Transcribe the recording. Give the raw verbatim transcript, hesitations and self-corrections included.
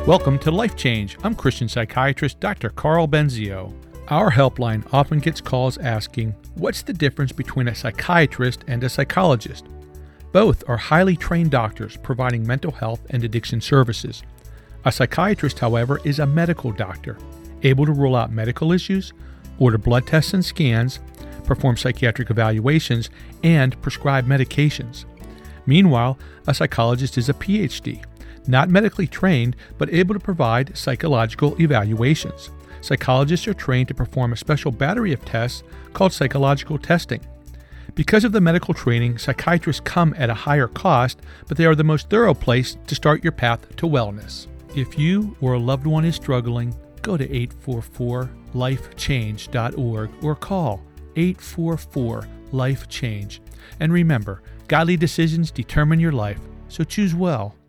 Welcome to Life Change. I'm Christian psychiatrist Doctor Carl Benzio. Our helpline often gets calls asking, what's the difference between a psychiatrist and a psychologist? Both are highly trained doctors providing mental health and addiction services. A psychiatrist, however, is a medical doctor, able to rule out medical issues, order blood tests and scans, perform psychiatric evaluations, and prescribe medications. Meanwhile, a psychologist is a P H D, not medically trained, but able to provide psychological evaluations. Psychologists are trained to perform a special battery of tests called psychological testing. Because of the medical training, psychiatrists come at a higher cost, but they are the most thorough place to start your path to wellness. If you or a loved one is struggling, go to eight four four life change dot org or call eight four four life change. And remember, godly decisions determine your life, so choose well.